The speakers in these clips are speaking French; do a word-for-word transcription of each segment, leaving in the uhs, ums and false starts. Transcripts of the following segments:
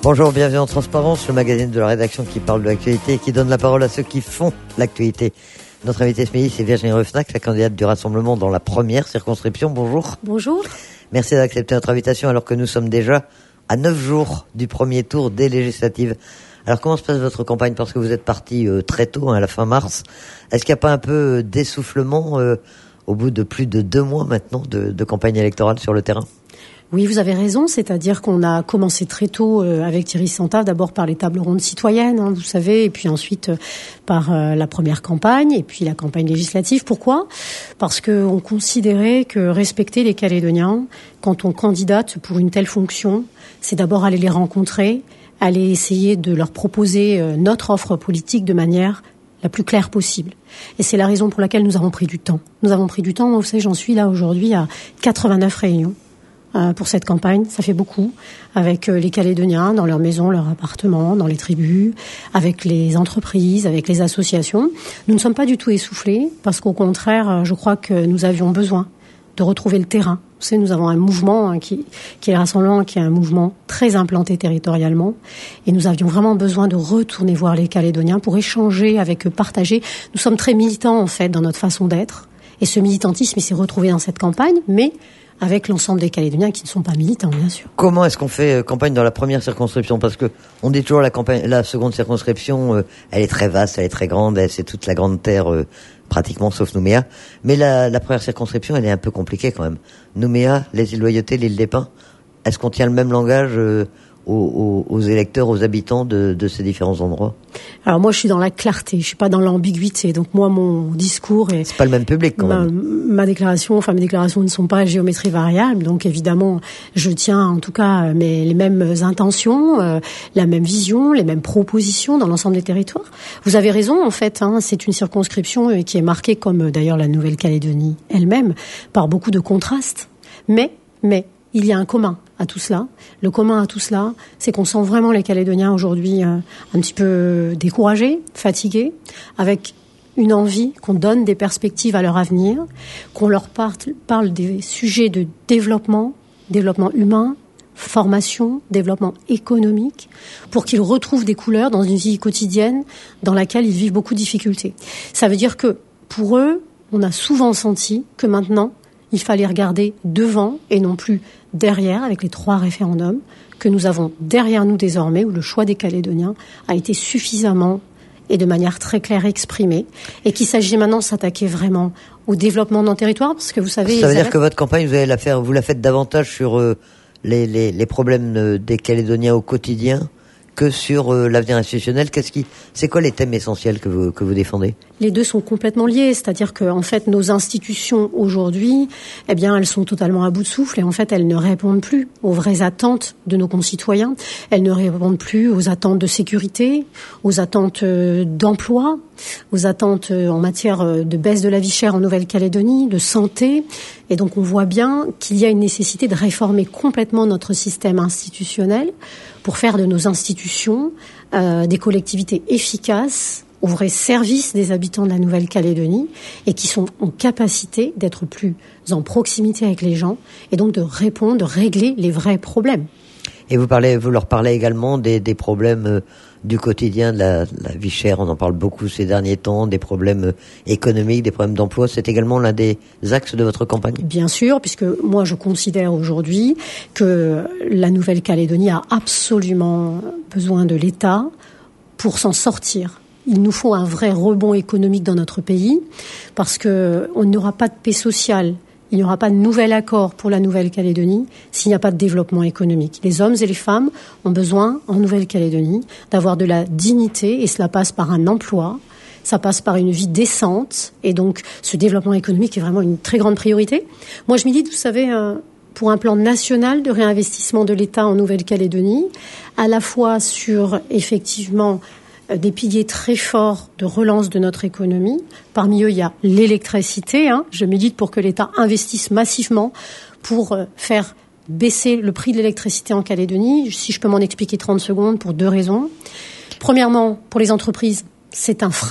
Bonjour, bienvenue en Transparence, le magazine de la rédaction qui parle de l'actualité et qui donne la parole à ceux qui font l'actualité. Notre invitée ce midi, c'est Virginie Ruffnac, la candidate du Rassemblement dans la première circonscription. Bonjour. Bonjour. Merci d'accepter notre invitation alors que nous sommes déjà à neuf jours du premier tour des législatives. Alors comment se passe votre campagne? Parce que vous êtes parti euh, très tôt, hein, à la fin mars. Est-ce qu'il n'y a pas un peu d'essoufflement euh, au bout de plus de deux mois maintenant de, de campagne électorale sur le terrain? Oui, vous avez raison, c'est-à-dire qu'on a commencé très tôt euh, avec Thierry Santave, d'abord par les tables rondes citoyennes, hein, vous savez, et puis ensuite euh, par euh, la première campagne, et puis la campagne législative. Pourquoi ? Parce qu'on considérait que respecter les Calédoniens, quand on candidate pour une telle fonction, c'est d'abord aller les rencontrer, aller essayer de leur proposer euh, notre offre politique de manière la plus claire possible. Et c'est la raison pour laquelle nous avons pris du temps. Nous avons pris du temps, moi, vous savez, j'en suis là aujourd'hui à quatre-vingt-neuf réunions pour cette campagne, ça fait beaucoup, avec les Calédoniens dans leurs maisons, leurs appartements, dans les tribus, avec les entreprises, avec les associations. Nous ne sommes pas du tout essoufflés, parce qu'au contraire, je crois que nous avions besoin de retrouver le terrain. Vous savez, nous avons un mouvement hein, qui, qui est le Rassemblement, qui est un mouvement très implanté territorialement, et nous avions vraiment besoin de retourner voir les Calédoniens pour échanger avec eux, partager. Nous sommes très militants, en fait, dans notre façon d'être, et ce militantisme, il s'est retrouvé dans cette campagne, mais avec l'ensemble des Calédoniens qui ne sont pas militants, bien sûr. Comment est-ce qu'on fait campagne dans la première circonscription? Parce que on dit toujours la campagne, la seconde circonscription, euh, elle est très vaste, elle est très grande, elle, c'est toute la grande terre, euh, pratiquement, sauf Nouméa. Mais la, la première circonscription, elle est un peu compliquée quand même. Nouméa, les îles Loyauté, l'île des Pins, est-ce qu'on tient le même langage euh, aux, aux, aux électeurs, aux habitants de, de ces différents endroits? Alors moi, je suis dans la clarté, je suis pas dans l'ambiguïté. Donc moi, mon discours est... C'est pas le même public quand ma, même. Ma déclaration, enfin mes déclarations ne sont pas à géométrie variable. Donc évidemment, je tiens en tout cas mes, les mêmes intentions, euh, la même vision, les mêmes propositions dans l'ensemble des territoires. Vous avez raison, en fait, hein, c'est une circonscription qui est marquée, comme d'ailleurs la Nouvelle-Calédonie elle-même, par beaucoup de contrastes. Mais, mais, il y a un commun à tout cela. Le commun à tout cela, c'est qu'on sent vraiment les Calédoniens aujourd'hui euh, un petit peu découragés, fatigués, avec une envie qu'on donne des perspectives à leur avenir, qu'on leur parle, parle des sujets de développement, développement humain, formation, développement économique, pour qu'ils retrouvent des couleurs dans une vie quotidienne dans laquelle ils vivent beaucoup de difficultés. Ça veut dire que, pour eux, on a souvent senti que maintenant, il fallait regarder devant et non plus derrière, avec les trois référendums que nous avons derrière nous désormais, où le choix des Calédoniens a été suffisamment et de manière très claire exprimée, et qu'il s'agit maintenant de s'attaquer vraiment au développement de nos territoires, parce que vous savez... Ça veut dire que votre campagne, vous allez la faire, vous la faites davantage sur euh, les, les, les problèmes des Calédoniens au quotidien que sur euh, l'avenir institutionnel. Qu'est-ce qui, c'est quoi les thèmes essentiels que vous que vous défendez? Les deux sont complètement liés, c'est-à-dire que en fait nos institutions aujourd'hui, eh bien elles sont totalement à bout de souffle et en fait elles ne répondent plus aux vraies attentes de nos concitoyens. Elles ne répondent plus aux attentes de sécurité, aux attentes euh, d'emploi, aux attentes euh, en matière euh, de baisse de la vie chère en Nouvelle-Calédonie, de santé. Et donc on voit bien qu'il y a une nécessité de réformer complètement notre système institutionnel pour faire de nos institutions euh, des collectivités efficaces au vrai service des habitants de la Nouvelle-Calédonie et qui sont en capacité d'être plus en proximité avec les gens et donc de répondre, de régler les vrais problèmes. Et vous parlez, vous leur parlez également des, des problèmes euh, du quotidien, de la, de la vie chère, on en parle beaucoup ces derniers temps, des problèmes euh, économiques, des problèmes d'emploi. C'est également l'un des axes de votre campagne? Bien sûr, puisque moi je considère aujourd'hui que la Nouvelle-Calédonie a absolument besoin de l'État pour s'en sortir. Il nous faut un vrai rebond économique dans notre pays parce que on n'aura pas de paix sociale. Il n'y aura pas de nouvel accord pour la Nouvelle-Calédonie s'il n'y a pas de développement économique. Les hommes et les femmes ont besoin, en Nouvelle-Calédonie, d'avoir de la dignité et cela passe par un emploi, ça passe par une vie décente et donc ce développement économique est vraiment une très grande priorité. Moi, je milite, vous savez, pour un plan national de réinvestissement de l'État en Nouvelle-Calédonie, à la fois sur, effectivement, des piliers très forts de relance de notre économie. Parmi eux, il y a l'électricité. Hein. Je milite pour que l'État investisse massivement pour euh, faire baisser le prix de l'électricité en Calédonie. Si je peux m'en expliquer trente secondes, pour deux raisons. Premièrement, pour les entreprises, c'est un frein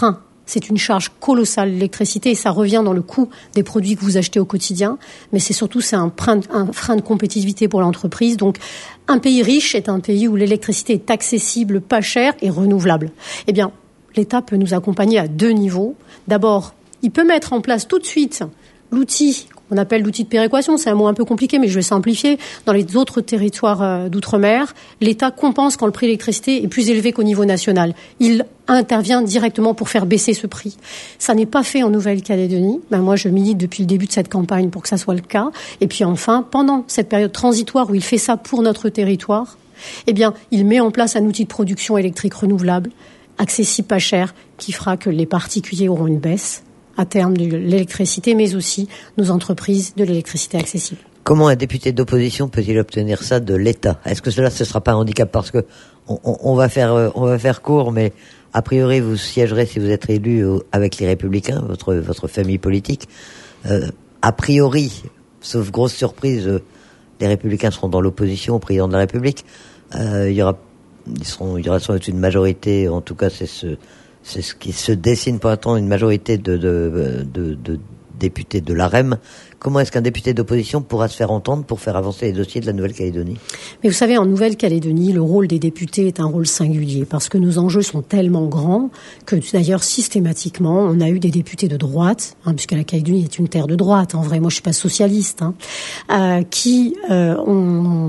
c'est une charge colossale, l'électricité, et ça revient dans le coût des produits que vous achetez au quotidien. Mais c'est surtout, c'est un frein, un frein de compétitivité pour l'entreprise. Donc, un pays riche est un pays où l'électricité est accessible, pas chère et renouvelable. Eh bien, l'État peut nous accompagner à deux niveaux. D'abord, il peut mettre en place tout de suite l'outil qu'on appelle l'outil de péréquation. C'est un mot un peu compliqué, mais je vais simplifier. Dans les autres territoires d'outre-mer, l'État compense quand le prix de l'électricité est plus élevé qu'au niveau national. Il intervient directement pour faire baisser ce prix. Ça n'est pas fait en Nouvelle-Calédonie. Ben moi, je milite depuis le début de cette campagne pour que ça soit le cas. Et puis enfin, pendant cette période transitoire où il fait ça pour notre territoire, eh bien, il met en place un outil de production électrique renouvelable, accessible, pas cher, qui fera que les particuliers auront une baisse à terme de l'électricité, mais aussi nos entreprises de l'électricité accessible. Comment un député d'opposition peut-il obtenir ça de l'État ? Est-ce que cela, ce sera pas un handicap ? Parce que on, on, on va faire, on va faire court, mais a priori, vous siégerez si vous êtes élu au, avec les Républicains, votre votre famille politique. Euh, a priori, sauf grosse surprise, euh, les Républicains seront dans l'opposition au président de la République. Euh, il y aura, ils seront, il y aura sans doute une majorité. En tout cas, c'est ce C'est ce qui se dessine pour l'instant, une majorité de, de, de, de députés de l'A R E M. Comment est-ce qu'un député d'opposition pourra se faire entendre pour faire avancer les dossiers de la Nouvelle-Calédonie ? Mais vous savez, en Nouvelle-Calédonie, le rôle des députés est un rôle singulier parce que nos enjeux sont tellement grands que d'ailleurs systématiquement, on a eu des députés de droite, hein, puisque la Calédonie est une terre de droite. En vrai, moi, je suis pas socialiste, hein, euh, qui euh, ont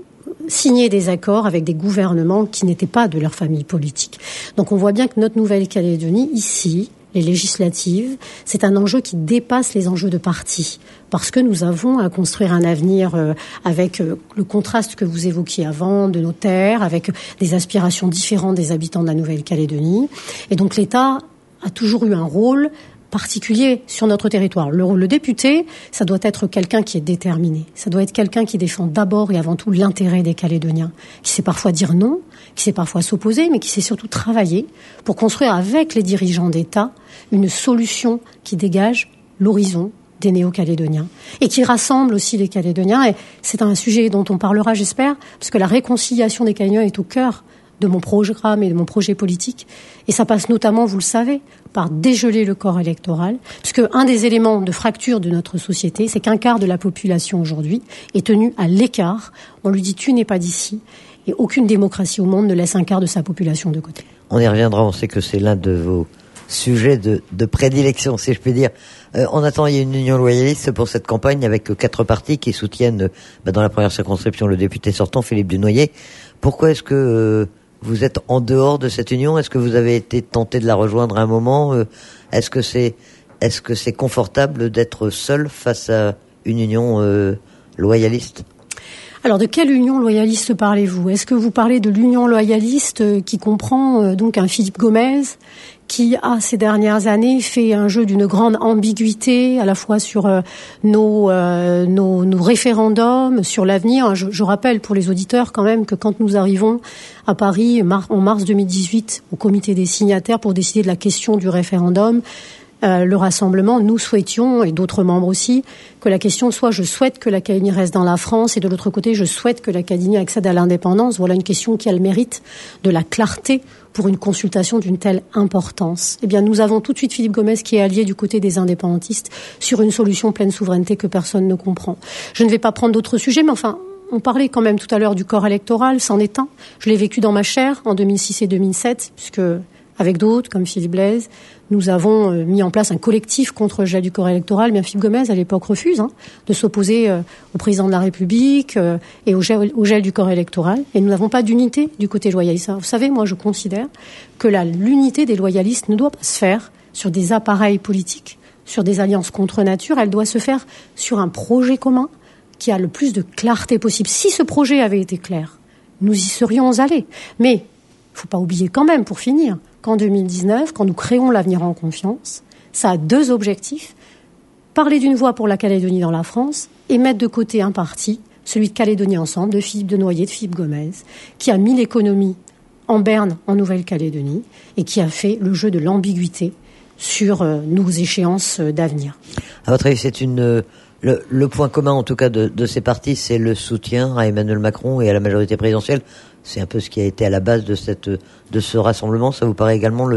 signer des accords avec des gouvernements qui n'étaient pas de leur famille politique. Donc on voit bien que notre Nouvelle-Calédonie, ici, les législatives, c'est un enjeu qui dépasse les enjeux de parti. Parce que nous avons à construire un avenir euh, avec euh, le contraste que vous évoquiez avant de nos terres, avec des aspirations différentes des habitants de la Nouvelle-Calédonie. Et donc l'État a toujours eu un rôle particulier sur notre territoire. Le, le député, ça doit être quelqu'un qui est déterminé. Ça doit être quelqu'un qui défend d'abord et avant tout l'intérêt des Calédoniens, qui sait parfois dire non, qui sait parfois s'opposer, mais qui sait surtout travailler pour construire avec les dirigeants d'État une solution qui dégage l'horizon des néo-calédoniens et qui rassemble aussi les Calédoniens. Et c'est un sujet dont on parlera, j'espère, parce que la réconciliation des Calédoniens est au cœur de mon programme et de mon projet politique. Et ça passe notamment, vous le savez, par dégeler le corps électoral, puisque un des éléments de fracture de notre société, c'est qu'un quart de la population aujourd'hui est tenu à l'écart. On lui dit « tu n'es pas d'ici ». Et aucune démocratie au monde ne laisse un quart de sa population de côté. On y reviendra, on sait que c'est l'un de vos sujets de, de prédilection, si je puis dire. Euh, en attendant, il y a une union loyaliste pour cette campagne avec quatre partis qui soutiennent, bah, dans la première circonscription, le député sortant, Philippe Dunoyer. Pourquoi est-ce que euh, vous êtes en dehors de cette union ? Est-ce que vous avez été tenté de la rejoindre à un moment ? euh, Est-ce que c'est est-ce que c'est confortable d'être seul face à une union euh, loyaliste ? Alors, de quelle union loyaliste parlez-vous ? Est-ce que vous parlez de l'union loyaliste qui comprend euh, donc un Philippe Gomez qui a ces dernières années fait un jeu d'une grande ambiguïté à la fois sur euh, nos, euh, nos nos référendums, sur l'avenir. Je, je rappelle pour les auditeurs quand même que quand nous arrivons à Paris mar- en mars deux mille dix-huit au comité des signataires pour décider de la question du référendum, Euh, le rassemblement, nous souhaitions, et d'autres membres aussi, que la question soit je souhaite que la Calédonie reste dans la France, et de l'autre côté, je souhaite que la Calédonie accède à l'indépendance. Voilà une question qui a le mérite de la clarté pour une consultation d'une telle importance. Eh bien, nous avons tout de suite Philippe Gomez qui est allié du côté des indépendantistes sur une solution pleine souveraineté que personne ne comprend. Je ne vais pas prendre d'autres sujets, mais enfin, on parlait quand même tout à l'heure du corps électoral, c'en est un. Je l'ai vécu dans ma chair en deux mille six et deux mille sept, puisque avec d'autres, comme Philippe Blaise, nous avons euh, mis en place un collectif contre le gel du corps électoral. Bien, Philippe Gomez, à l'époque, refuse hein, de s'opposer euh, au président de la République euh, et au gel, au gel du corps électoral. Et nous n'avons pas d'unité du côté loyaliste. Alors, vous savez, moi, je considère que la, l'unité des loyalistes ne doit pas se faire sur des appareils politiques, sur des alliances contre nature. Elle doit se faire sur un projet commun qui a le plus de clarté possible. Si ce projet avait été clair, nous y serions allés. Mais il ne faut pas oublier quand même, pour finir, qu'en deux mille dix-neuf, quand nous créons l'avenir en confiance, ça a deux objectifs. Parler d'une voix pour la Calédonie dans la France et mettre de côté un parti, celui de Calédonie Ensemble, de Philippe Dunoyer, de Philippe Gomez, qui a mis l'économie en berne en Nouvelle-Calédonie et qui a fait le jeu de l'ambiguïté sur euh, nos échéances euh, d'avenir. À votre avis, c'est une... Euh, le, le point commun, en tout cas, de, de ces partis, c'est le soutien à Emmanuel Macron et à la majorité présidentielle. C'est un peu ce qui a été à la base de cette de ce rassemblement. Ça vous paraît également le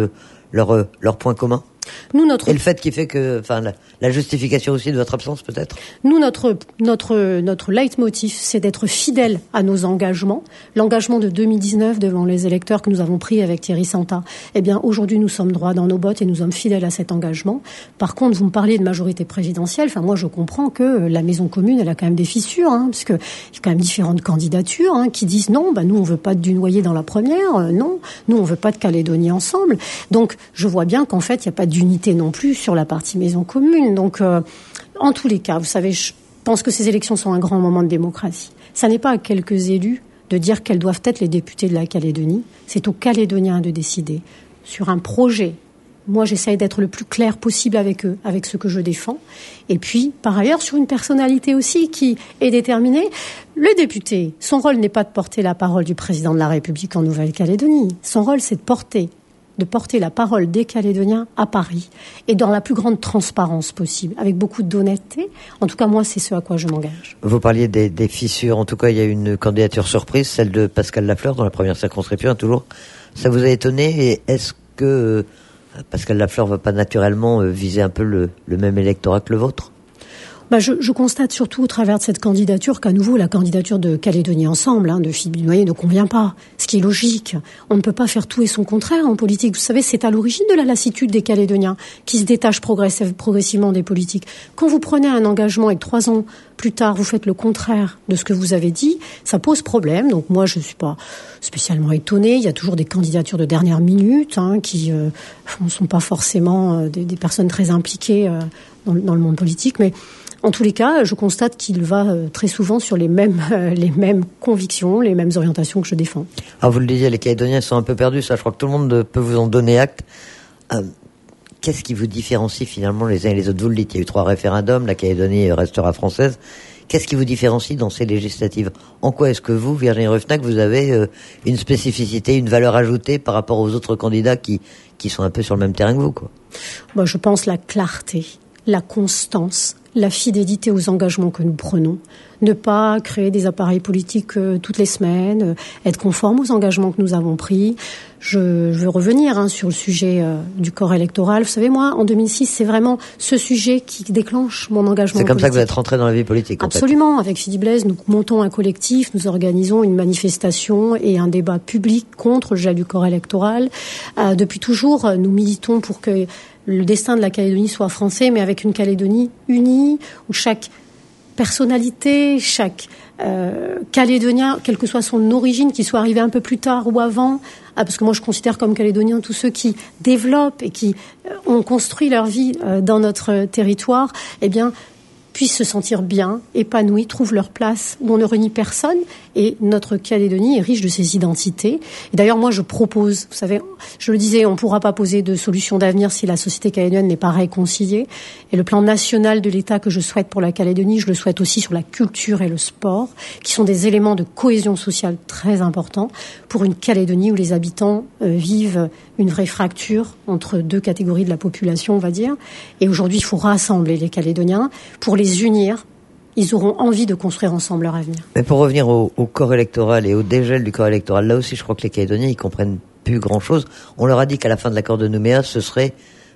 leur, euh, leur point commun? Nous, notre... Et le fait qui fait que, enfin, la, la justification aussi de votre absence, peut-être? Nous, notre, notre, notre leitmotiv, c'est d'être fidèles à nos engagements. L'engagement de deux mille dix-neuf devant les électeurs que nous avons pris avec Thierry Santa, eh bien, aujourd'hui, nous sommes droits dans nos bottes et nous sommes fidèles à cet engagement. Par contre, vous me parlez de majorité présidentielle. Enfin, moi, je comprends que la maison commune, elle a quand même des fissures, hein, parce que il y a quand même différentes candidatures, hein, qui disent non, bah, nous, on veut pas de Dunoyer dans la première, euh, non, nous, on veut pas de Calédonie ensemble. Donc, je vois bien qu'en fait, il n'y a pas d'unité non plus sur la partie maison commune. Donc, euh, en tous les cas, vous savez, je pense que ces élections sont un grand moment de démocratie. Ça n'est pas à quelques élus de dire quels doivent être les députés de la Calédonie. C'est aux Calédoniens de décider sur un projet. Moi, j'essaye d'être le plus clair possible avec eux, avec ce que je défends. Et puis, par ailleurs, sur une personnalité aussi qui est déterminée. Le député, son rôle n'est pas de porter la parole du président de la République en Nouvelle-Calédonie. Son rôle, c'est de porter de porter la parole des Calédoniens à Paris et dans la plus grande transparence possible, avec beaucoup d'honnêteté. En tout cas, moi, c'est ce à quoi je m'engage. Vous parliez des, des fissures. En tout cas, il y a une candidature surprise, celle de Pascal Lafleur dans la première circonscription, toujours. Ça vous a étonné? Et est-ce que euh, Pascal Lafleur ne va pas naturellement euh, viser un peu le, le même électorat que le vôtre? Bah, je, je constate surtout au travers de cette candidature qu'à nouveau la candidature de Calédonie Ensemble, hein, de Philippe Dunoyer, ne convient pas. Ce qui est logique. On ne peut pas faire tout et son contraire en politique. Vous savez, c'est à l'origine de la lassitude des Calédoniens qui se détachent progressivement des politiques. Quand vous prenez un engagement et que trois ans plus tard vous faites le contraire de ce que vous avez dit, ça pose problème. Donc moi, je ne suis pas spécialement étonnée. Il y a toujours des candidatures de dernière minute, hein, qui ne euh, sont pas forcément euh, des, des personnes très impliquées euh, dans, dans le monde politique, mais en tous les cas, je constate qu'il va très souvent sur les mêmes, euh, les mêmes convictions, les mêmes orientations que je défends. Alors vous le disiez, les Calédoniens sont un peu perdus, ça je crois que tout le monde peut vous en donner acte. Euh, qu'est-ce qui vous différencie finalement les uns et les autres? Vous le dites, il y a eu trois référendums, la Calédonie restera française. Qu'est-ce qui vous différencie dans ces législatives? En quoi est-ce que vous, Virginie Ruffnac, vous avez euh, une spécificité, une valeur ajoutée par rapport aux autres candidats qui, qui sont un peu sur le même terrain que vous, quoi? Moi, je pense la clarté, la constance, la fidélité aux engagements que nous prenons, ne pas créer des appareils politiques euh, toutes les semaines, euh, être conforme aux engagements que nous avons pris. Je, je veux revenir hein, sur le sujet euh, du corps électoral. Vous savez, moi, en deux mille six, c'est vraiment ce sujet qui déclenche mon engagement politique. C'est comme ça que vous êtes rentré dans la vie politique, en Absolument. fait. Avec Philippe Blaise, nous montons un collectif, nous organisons une manifestation et un débat public contre le gel du corps électoral. Euh, depuis toujours, nous militons pour que le destin de la Calédonie soit français, mais avec une Calédonie unie, où chaque personnalité, chaque euh, Calédonien, quelle que soit son origine, qu'il soit arrivé un peu plus tard ou avant, ah, parce que moi je considère comme Calédoniens tous ceux qui développent et qui euh, ont construit leur vie euh, dans notre territoire, eh bien, puissent se sentir bien, épanouis, trouvent leur place où on ne renie personne. Et notre Calédonie est riche de ses identités. Et d'ailleurs, moi, je propose, vous savez, je le disais, on ne pourra pas poser de solution d'avenir si la société calédonienne n'est pas réconciliée. Et le plan national de l'État que je souhaite pour la Calédonie, je le souhaite aussi sur la culture et le sport, qui sont des éléments de cohésion sociale très importants pour une Calédonie où les habitants euh, vivent une vraie fracture entre deux catégories de la population, on va dire. Et aujourd'hui, il faut rassembler les Calédoniens pour les unir. Ils auront envie de construire ensemble leur avenir. Mais pour revenir au, au corps électoral et au dégel du corps électoral, là aussi, je crois que les Calédoniens, ils comprennent plus grand-chose. On leur a dit qu'à la fin de l'accord de Nouméa, ce serait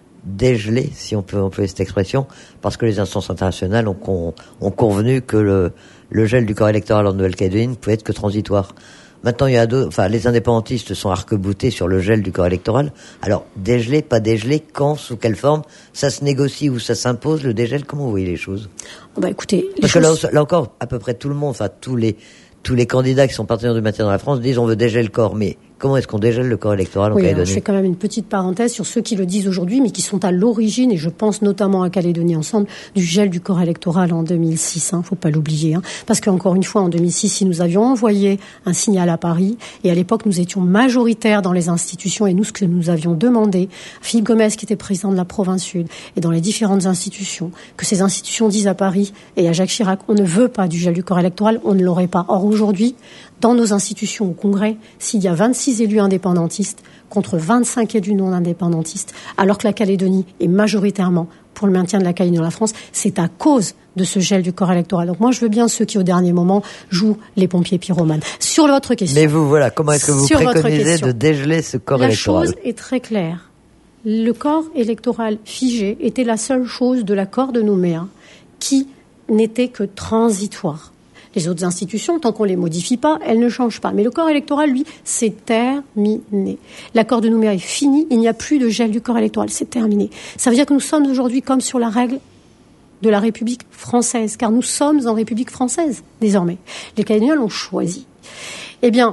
dégelé, si on peut employer cette expression, parce que les instances internationales ont, con, ont convenu que le, le gel du corps électoral en Nouvelle-Calédonie ne pouvait être que transitoire. Maintenant, il y a deux, enfin, les indépendantistes sont arc-boutés sur le gel du corps électoral. Alors, dégelé, pas dégelé, quand, sous quelle forme? Ça se négocie ou ça s'impose, le dégel? Comment vous voyez les choses? Oh bah, écoutez, les Parce choses... que là, là encore, à peu près tout le monde, enfin, tous les, tous les candidats qui sont partenaires du maintien dans la France disent on veut dégeler le corps. Mais comment est-ce qu'on dégèle le corps électoral en oui, Calédonie? Je fais quand même une petite parenthèse sur ceux qui le disent aujourd'hui, mais qui sont à l'origine, et je pense notamment à Calédonie Ensemble, du gel du corps électoral en deux mille six. Hein, faut pas l'oublier. Hein, parce qu'encore une fois, en deux mille six, si nous avions envoyé un signal à Paris, et à l'époque, nous étions majoritaires dans les institutions, et nous, ce que nous avions demandé, Philippe Gomez, qui était président de la province Sud, et dans les différentes institutions, que ces institutions disent à Paris et à Jacques Chirac, on ne veut pas du gel du corps électoral, on ne l'aurait pas. Or, aujourd'hui, dans nos institutions au Congrès, s'il y a vingt-six élus indépendantistes contre vingt-cinq élus non indépendantistes, alors que la Calédonie est majoritairement pour le maintien de la Calédonie dans la France, c'est à cause de ce gel du corps électoral. Donc moi, je veux bien ceux qui, au dernier moment, jouent les pompiers pyromanes. Sur votre question... Mais vous, voilà, comment est-ce que vous préconisez de dégeler ce corps la électoral? La chose est très claire. le corps électoral figé était la seule chose de l'accord de Nouméa qui n'était que transitoire. Les autres institutions, tant qu'on les modifie pas, elles ne changent pas. Mais le corps électoral, lui, c'est terminé. L'accord de Nouméa est fini, il n'y a plus de gel du corps électoral, c'est terminé. Ça veut dire que nous sommes aujourd'hui comme sur la règle de la République française, car nous sommes en République française, désormais. Les Calédoniens l'ont choisi. Eh bien,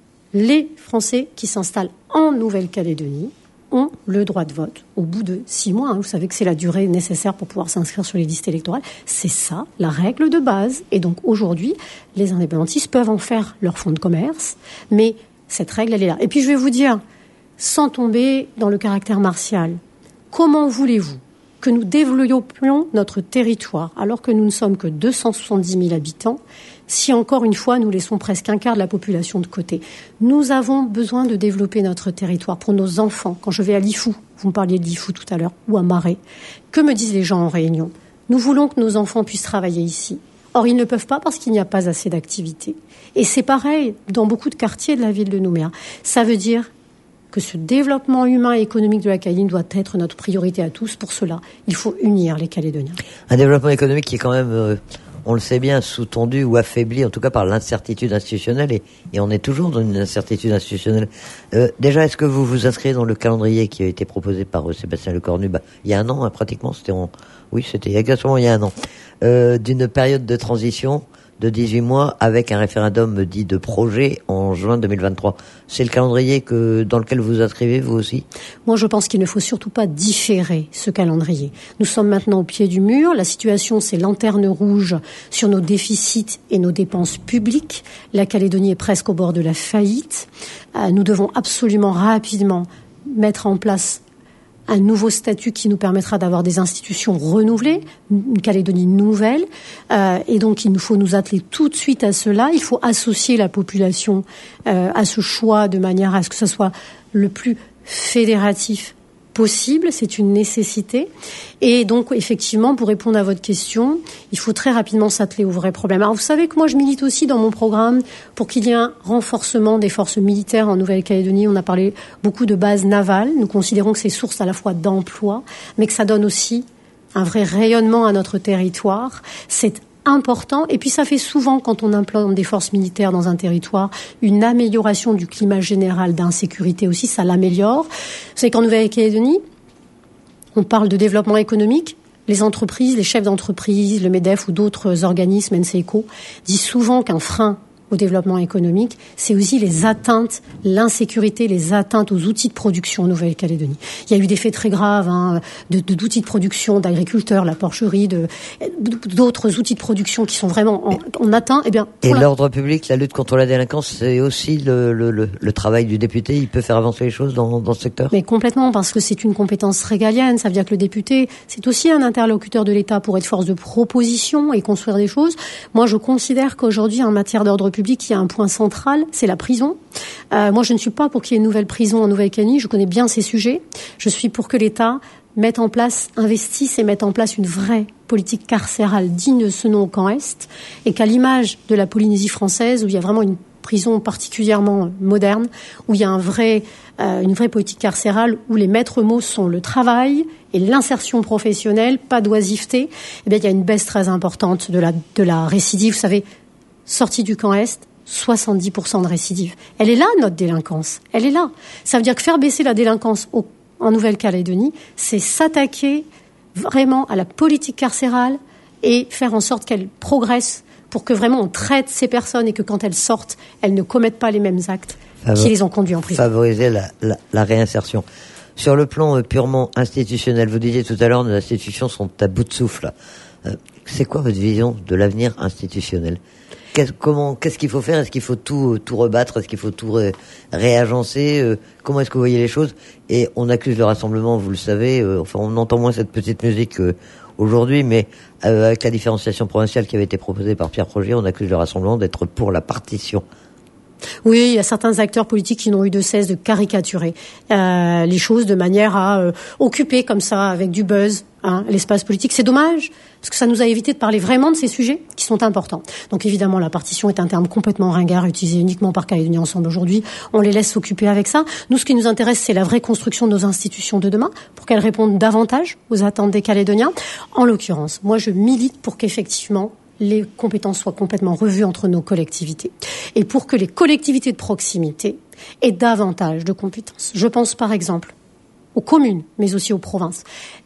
les Français qui s'installent en Nouvelle-Calédonie ont le droit de vote au bout de six mois. Hein. Vous savez que c'est la durée nécessaire pour pouvoir s'inscrire sur les listes électorales. C'est ça, la règle de base. Et donc, aujourd'hui, les indépendantistes peuvent en faire leur fonds de commerce, mais cette règle, elle est là. Et puis, je vais vous dire, sans tomber dans le caractère martial, comment voulez-vous que nous développions notre territoire alors que nous ne sommes que deux cent soixante-dix mille habitants, si encore une fois nous laissons presque un quart de la population de côté. Nous avons besoin de développer notre territoire pour nos enfants. Quand je vais à Lifou, vous me parliez de Lifou tout à l'heure, ou à Marais, que me disent les gens en réunion? Nous voulons que nos enfants puissent travailler ici. Or, ils ne peuvent pas parce qu'il n'y a pas assez d'activité. Et c'est pareil dans beaucoup de quartiers de la ville de Nouméa. Ça veut dire que ce développement humain et économique de la Calédonie doit être notre priorité à tous. Pour cela, il faut unir les Calédoniens. Un développement économique qui est quand même, euh, on le sait bien, sous-tendu ou affaibli, en tout cas par l'incertitude institutionnelle, et, et on est toujours dans une incertitude institutionnelle. Euh, déjà, est-ce que vous vous inscrivez dans le calendrier qui a été proposé par euh, Sébastien Lecornu, bah, il y a un an, hein, pratiquement, c'était en, oui, c'était exactement il y a un an, euh, d'une période de transition de dix-huit mois avec un référendum dit de projet en juin deux mille vingt-trois. C'est le calendrier que, dans lequel vous vous inscrivez, vous aussi? Moi, je pense qu'il ne faut surtout pas différer ce calendrier. Nous sommes maintenant au pied du mur. La situation, c'est lanterne rouge sur nos déficits et nos dépenses publiques. La Calédonie est presque au bord de la faillite. Euh, nous devons absolument rapidement mettre en place un nouveau statut qui nous permettra d'avoir des institutions renouvelées, une Calédonie nouvelle, euh, et donc il nous faut nous atteler tout de suite à cela. Il faut associer la population euh, à ce choix de manière à ce que ce soit le plus fédératif possible, c'est une nécessité. Et donc, effectivement, pour répondre à votre question, il faut très rapidement s'atteler aux vrais problèmes. Alors, vous savez que moi, je milite aussi dans mon programme pour qu'il y ait un renforcement des forces militaires en Nouvelle-Calédonie. On a parlé beaucoup de bases navales. Nous considérons que c'est source à la fois d'emploi, mais que ça donne aussi un vrai rayonnement à notre territoire. C'est important. Et puis ça fait souvent, quand on implante des forces militaires dans un territoire, une amélioration du climat général d'insécurité aussi, ça l'améliore. Vous savez qu'en Nouvelle-Calédonie, on parle de développement économique. Les entreprises, les chefs d'entreprise, le MEDEF ou d'autres organismes, N C E C O, disent souvent qu'un frein au développement économique, c'est aussi les atteintes, l'insécurité, les atteintes aux outils de production en Nouvelle-Calédonie. Il y a eu des faits très graves hein, de, de, d'outils de production, d'agriculteurs, la porcherie, de, d'autres outils de production qui sont vraiment en, en atteint. Eh bien, et la... l'ordre public, la lutte contre la délinquance, c'est aussi le, le, le, le travail du député. Il peut faire avancer les choses dans, dans ce secteur? Mais complètement, parce que c'est une compétence régalienne. Ça veut dire que le député, c'est aussi un interlocuteur de l'État pour être force de proposition et construire des choses. Moi, je considère qu'aujourd'hui, en matière d'ordre public, il y a un point central, c'est la prison. Euh, moi, je ne suis pas pour qu'il y ait une nouvelle prison en Nouvelle-Calédonie. Je connais bien ces sujets. Je suis pour que l'État mette en place, investisse et mette en place une vraie politique carcérale digne de ce nom au Camp Est, et qu'à l'image de la Polynésie française, où il y a vraiment une prison particulièrement moderne, où il y a un vrai, euh, une vraie politique carcérale, où les maîtres mots sont le travail et l'insertion professionnelle, pas d'oisiveté, eh bien, il y a une baisse très importante de la, de la récidive. Vous savez, sortie du Camp Est, soixante-dix pour cent de récidive. Elle est là, notre délinquance. Elle est là. Ça veut dire que faire baisser la délinquance au, en Nouvelle-Calédonie, c'est s'attaquer vraiment à la politique carcérale et faire en sorte qu'elle progresse pour que vraiment on traite ces personnes et que quand elles sortent, elles ne commettent pas les mêmes actes Favor- qui les ont conduits en prison. Favoriser la, la, la réinsertion. Sur le plan euh, purement institutionnel, vous disiez tout à l'heure, nos institutions sont à bout de souffle. Euh, c'est quoi votre vision de l'avenir institutionnel ? Qu'est-ce, comment, qu'est-ce qu'il faut faire? Est-ce qu'il faut tout, tout rebattre? Est-ce qu'il faut tout ré, réagencer? euh, Comment est-ce que vous voyez les choses? Et on accuse le rassemblement, vous le savez, euh, enfin on entend moins cette petite musique euh, aujourd'hui, mais euh, avec la différenciation provinciale qui avait été proposée par Pierre Progier, on accuse le rassemblement d'être pour la partition. Oui, il y a certains acteurs politiques qui n'ont eu de cesse de caricaturer euh, les choses de manière à euh, occuper comme ça, avec du buzz, hein, l'espace politique. C'est dommage, parce que ça nous a évité de parler vraiment de ces sujets qui sont importants. Donc évidemment, la partition est un terme complètement ringard, utilisé uniquement par Calédonie Ensemble aujourd'hui. On les laisse s'occuper avec ça. Nous, ce qui nous intéresse, c'est la vraie construction de nos institutions de demain, pour qu'elles répondent davantage aux attentes des Calédoniens. En l'occurrence, moi, je milite pour qu'effectivement, les compétences soient complètement revues entre nos collectivités. Et pour que les collectivités de proximité aient davantage de compétences. Je pense par exemple aux communes, mais aussi aux provinces.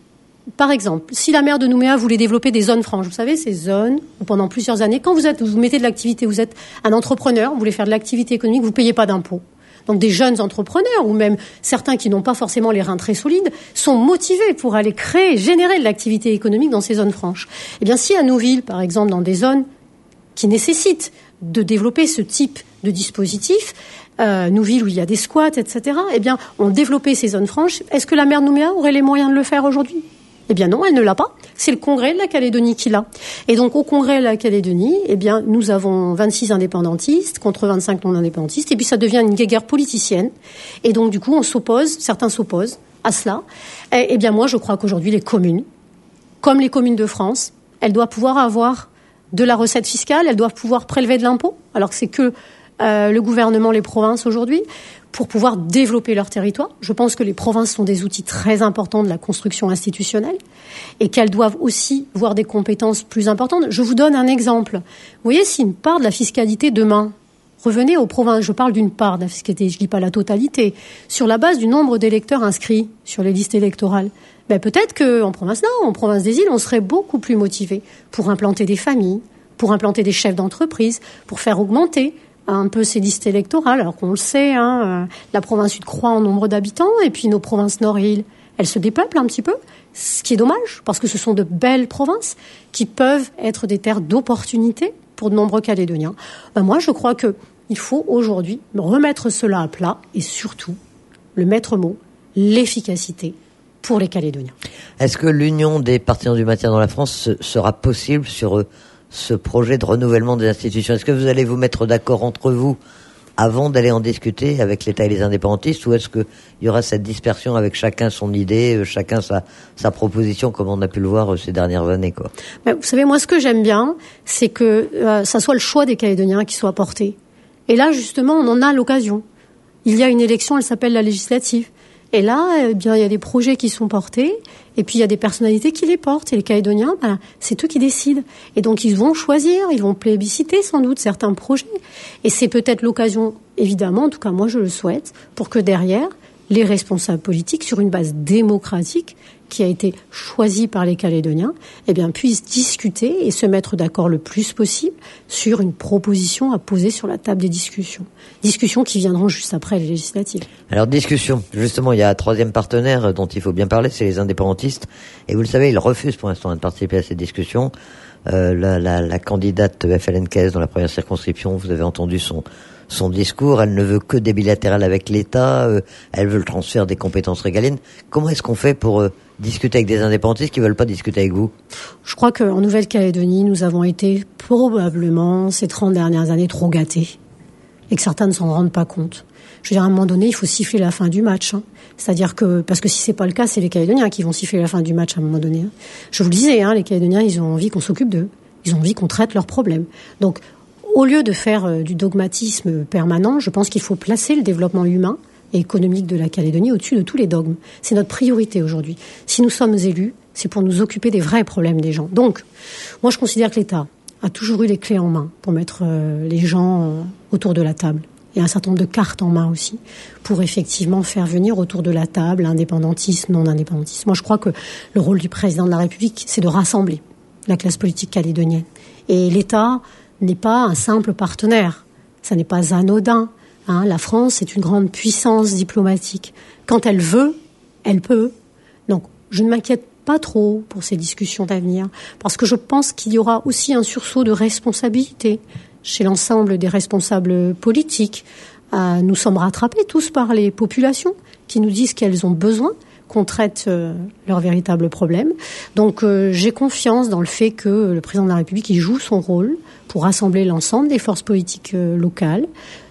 Par exemple, si la maire de Nouméa voulait développer des zones franches, vous savez, ces zones où pendant plusieurs années, quand vous êtes, vous mettez de l'activité, vous êtes un entrepreneur, vous voulez faire de l'activité économique, vous ne payez pas d'impôts. Donc des jeunes entrepreneurs, ou même certains qui n'ont pas forcément les reins très solides, sont motivés pour aller créer, générer de l'activité économique dans ces zones franches. Eh bien, si à Nouville, par exemple, dans des zones qui nécessitent de développer ce type de dispositif, euh, Nouville où il y a des squats, et cetera, eh bien, on développait ces zones franches. Est-ce que la maire de Nouméa aurait les moyens de le faire aujourd'hui ? Eh bien non, elle ne l'a pas. C'est le Congrès de la Calédonie qui l'a. Et donc au Congrès de la Calédonie, eh bien nous avons vingt-six indépendantistes contre vingt-cinq non-indépendantistes, et puis ça devient une guéguerre politicienne. Et donc du coup on s'oppose, certains s'opposent à cela. Et, eh bien moi je crois qu'aujourd'hui les communes, comme les communes de France, elles doivent pouvoir avoir de la recette fiscale, elles doivent pouvoir prélever de l'impôt, alors que c'est que euh, le gouvernement, les provinces aujourd'hui, pour pouvoir développer leur territoire. Je pense que les provinces sont des outils très importants de la construction institutionnelle et qu'elles doivent aussi voir des compétences plus importantes. Je vous donne un exemple. Vous voyez, si une part de la fiscalité demain revenait aux provinces, je parle d'une part de la fiscalité, je ne dis pas la totalité, sur la base du nombre d'électeurs inscrits sur les listes électorales, ben peut-être qu'en province Nord, en province des îles, on serait beaucoup plus motivés pour implanter des familles, pour implanter des chefs d'entreprise, pour faire augmenter un peu ces listes électorales, alors qu'on le sait, hein, la province sud croît en nombre d'habitants, et puis nos provinces nord et îles, elles se dépeuplent un petit peu, ce qui est dommage, parce que ce sont de belles provinces qui peuvent être des terres d'opportunité pour de nombreux Calédoniens. Ben moi, je crois qu'il faut aujourd'hui remettre cela à plat, et surtout, le maître mot, l'efficacité pour les Calédoniens. Est-ce que l'union des partisans du maintien dans la France sera possible sur eux ce projet de renouvellement des institutions? Est-ce que vous allez vous mettre d'accord entre vous avant d'aller en discuter avec l'État et les indépendantistes, ou est-ce qu'il y aura cette dispersion avec chacun son idée, chacun sa, sa proposition, comme on a pu le voir ces dernières années, quoi? Ben, vous savez, moi, ce que j'aime bien, c'est que euh, ça soit le choix des Calédoniens qui soit porté. Et là, justement, on en a l'occasion. Il y a une élection, elle s'appelle la législative. Et là, eh bien, il y a des projets qui sont portés, et puis il y a des personnalités qui les portent. Et les Calédoniens, ben, c'est eux qui décident. Et donc, ils vont choisir, ils vont plébisciter sans doute certains projets. Et c'est peut-être l'occasion, évidemment, en tout cas moi je le souhaite, pour que derrière, les responsables politiques, sur une base démocratique, qui a été choisie par les Calédoniens, eh bien, puissent discuter et se mettre d'accord le plus possible sur une proposition à poser sur la table des discussions. Discussions qui viendront juste après les législatives. Alors, discussion. Justement, il y a un troisième partenaire dont il faut bien parler, c'est les indépendantistes. Et vous le savez, ils refusent pour l'instant de participer à ces discussions. Euh, la, la, la candidate F L N K S dans la première circonscription, vous avez entendu son son discours, elle ne veut que des bilatérales avec l'État, euh, elle veut le transfert des compétences régaliennes. Comment est-ce qu'on fait pour euh, discuter avec des indépendantistes qui ne veulent pas discuter avec vous? Je crois qu'en Nouvelle-Calédonie, nous avons été probablement ces trente dernières années trop gâtés et que certains ne s'en rendent pas compte. Je veux dire, à un moment donné, il faut siffler la fin du match. Hein. C'est-à-dire que, parce que si c'est pas le cas, c'est les Calédoniens qui vont siffler la fin du match à un moment donné. Hein. Je vous le disais, hein, les Calédoniens, ils ont envie qu'on s'occupe d'eux. Ils ont envie qu'on traite leurs problèmes. Donc, au lieu de faire euh, du dogmatisme permanent, je pense qu'il faut placer le développement humain et économique de la Calédonie au-dessus de tous les dogmes. C'est notre priorité aujourd'hui. Si nous sommes élus, c'est pour nous occuper des vrais problèmes des gens. Donc, moi, je considère que l'État a toujours eu les clés en main pour mettre euh, les gens euh, autour de la table. Et un certain nombre de cartes en main aussi, pour effectivement faire venir autour de la table indépendantisme, non-indépendantisme. Moi, je crois que le rôle du président de la République, c'est de rassembler la classe politique calédonienne. Et l'État n'est pas un simple partenaire. Ça n'est pas anodin. Hein. La France est une grande puissance diplomatique. Quand elle veut, elle peut. Donc, je ne m'inquiète pas trop pour ces discussions d'avenir, parce que je pense qu'il y aura aussi un sursaut de responsabilité chez l'ensemble des responsables politiques. Euh, nous sommes rattrapés tous par les populations qui nous disent qu'elles ont besoin qu'on traite euh, leurs véritables problèmes. Donc euh, j'ai confiance dans le fait que le président de la République il joue son rôle pour rassembler l'ensemble des forces politiques euh, locales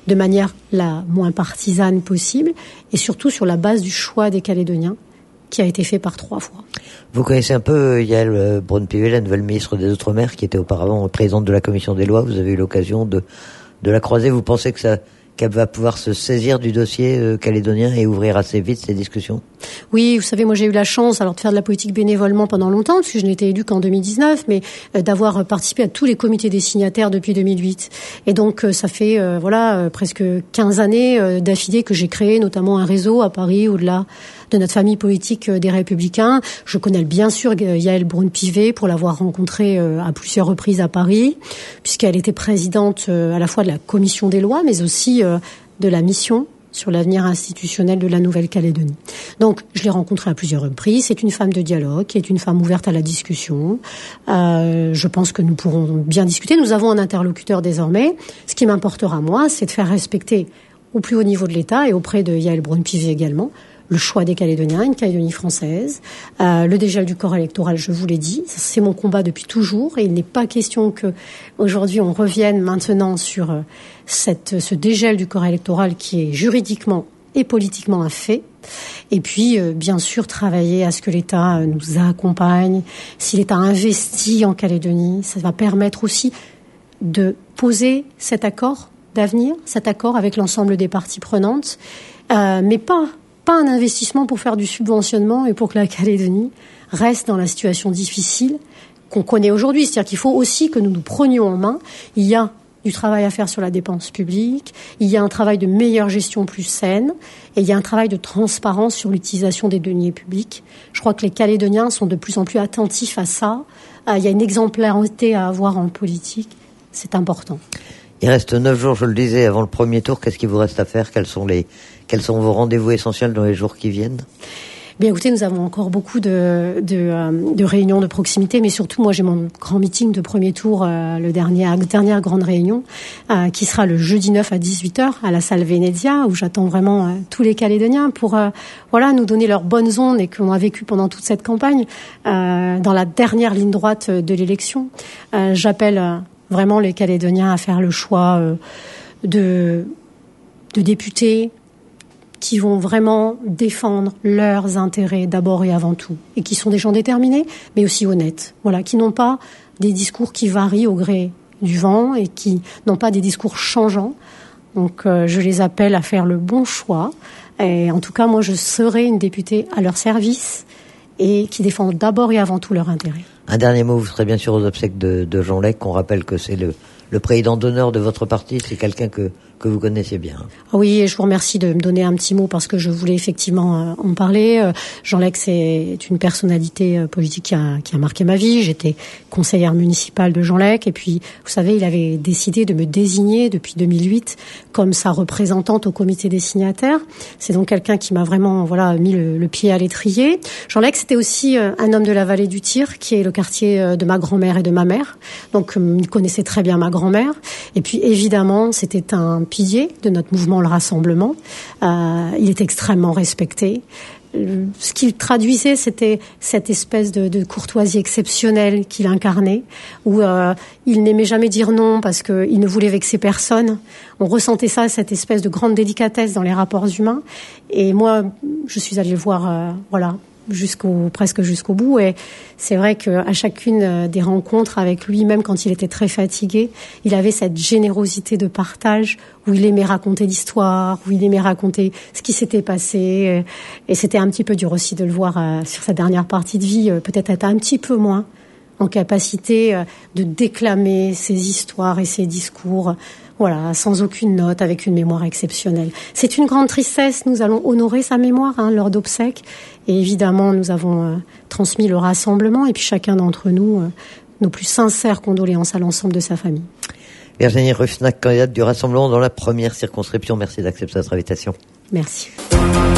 de manière la moins partisane possible, et surtout sur la base du choix des Calédoniens, qui a été fait par trois fois. Vous connaissez un peu Yaël Braun-Pivet, la nouvelle ministre des Outre-mer, qui était auparavant présidente de la Commission des lois. Vous avez eu l'occasion de, de la croiser. Vous pensez que ça, qu'elle va pouvoir se saisir du dossier euh, calédonien et ouvrir assez vite ces discussions? Oui, vous savez, moi j'ai eu la chance alors de faire de la politique bénévolement pendant longtemps, puisque je n'ai été élue qu'en deux mille dix-neuf, mais euh, d'avoir participé à tous les comités des signataires depuis deux mille huit. Et donc euh, ça fait euh, voilà euh, presque quinze années euh, d'affilée que j'ai créé notamment un réseau à Paris, au-delà de notre famille politique euh, des Républicains. Je connais bien sûr Yaël Braun-Pivet pour l'avoir rencontrée euh, à plusieurs reprises à Paris, puisqu'elle était présidente euh, à la fois de la Commission des lois, mais aussi euh, de la mission sur l'avenir institutionnel de la Nouvelle-Calédonie. Donc, je l'ai rencontrée à plusieurs reprises. C'est une femme de dialogue, qui est une femme ouverte à la discussion. Euh, je pense que nous pourrons bien discuter. Nous avons un interlocuteur désormais. Ce qui m'importera, moi, c'est de faire respecter au plus haut niveau de l'État et auprès de Yaël Braun-Pivet également le choix des Calédoniens, une Calédonie française, euh, le dégel du corps électoral, je vous l'ai dit, c'est mon combat depuis toujours, et il n'est pas question que aujourd'hui on revienne maintenant sur euh, cette, ce dégel du corps électoral qui est juridiquement et politiquement un fait. Et puis, euh, bien sûr, travailler à ce que l'État euh, nous accompagne. Si l'État investit en Calédonie, ça va permettre aussi de poser cet accord d'avenir, cet accord avec l'ensemble des parties prenantes, euh, mais pas pas un investissement pour faire du subventionnement et pour que la Calédonie reste dans la situation difficile qu'on connaît aujourd'hui. C'est-à-dire qu'il faut aussi que nous nous prenions en main. Il y a du travail à faire sur la dépense publique, il y a un travail de meilleure gestion plus saine, et il y a un travail de transparence sur l'utilisation des deniers publics. Je crois que les Calédoniens sont de plus en plus attentifs à ça. Il y a une exemplarité à avoir en politique. C'est important. Il reste neuf jours, je le disais, avant le premier tour. Qu'est-ce qu'il vous reste à faire? Quels sont les, quels sont vos rendez-vous essentiels dans les jours qui viennent? Bien, écoutez, nous avons encore beaucoup de, de, euh, de réunions de proximité, mais surtout, moi, j'ai mon grand meeting de premier tour, euh, le dernier, dernière grande réunion, euh, qui sera le jeudi neuf à dix-huit heures à la salle Venezia, où j'attends vraiment euh, tous les Calédoniens pour, euh, voilà, nous donner leurs bonnes ondes et qu'on a vécu pendant toute cette campagne, euh, dans la dernière ligne droite de l'élection. Euh, j'appelle euh, vraiment les Calédoniens à faire le choix euh, de, de députés qui vont vraiment défendre leurs intérêts d'abord et avant tout, et qui sont des gens déterminés, mais aussi honnêtes, voilà, qui n'ont pas des discours qui varient au gré du vent et qui n'ont pas des discours changeants. Donc euh, je les appelle à faire le bon choix. Et en tout cas, moi, je serai une députée à leur service et qui défendent d'abord et avant tout leurs intérêts. Un dernier mot, vous serez bien sûr aux obsèques de, de Jean Lec. On rappelle que c'est le, le président d'honneur de votre parti, c'est quelqu'un que que vous connaissiez bien. Oui, et je vous remercie de me donner un petit mot parce que je voulais effectivement en parler. Jean Lec, c'est une personnalité politique qui a, qui a marqué ma vie. J'étais conseillère municipale de Jean Lec et puis, vous savez, il avait décidé de me désigner depuis deux mille huit comme sa représentante au comité des signataires. C'est donc quelqu'un qui m'a vraiment, voilà, mis le, le pied à l'étrier. Jean Lec, c'était aussi un homme de la vallée du Tir, qui est le quartier de ma grand-mère et de ma mère. Donc, il connaissait très bien ma grand-mère. Et puis, évidemment, c'était un pilier de notre mouvement Le Rassemblement. Euh, il est extrêmement respecté. Ce qu'il traduisait, c'était cette espèce de, de courtoisie exceptionnelle qu'il incarnait, où euh, il n'aimait jamais dire non parce qu'il ne voulait vexer personne. On ressentait ça, cette espèce de grande délicatesse dans les rapports humains. Et moi, je suis allée le voir, euh, voilà, jusqu'au presque jusqu'au bout, et c'est vrai qu'à chacune des rencontres avec lui, même quand il était très fatigué, il avait cette générosité de partage où il aimait raconter l'histoire, où il aimait raconter ce qui s'était passé, et c'était un petit peu dur aussi de le voir sur sa dernière partie de vie, peut-être être un petit peu moins en capacité de déclamer ses histoires et ses discours, voilà, sans aucune note, avec une mémoire exceptionnelle. C'est une grande tristesse. Nous allons honorer sa mémoire hein, lors d'obsèques. Et évidemment, nous avons euh, transmis le rassemblement et puis chacun d'entre nous, euh, nos plus sincères condoléances à l'ensemble de sa famille. Virginie Ruffnac, candidate du Rassemblement dans la première circonscription. Merci d'accepter notre invitation. Merci.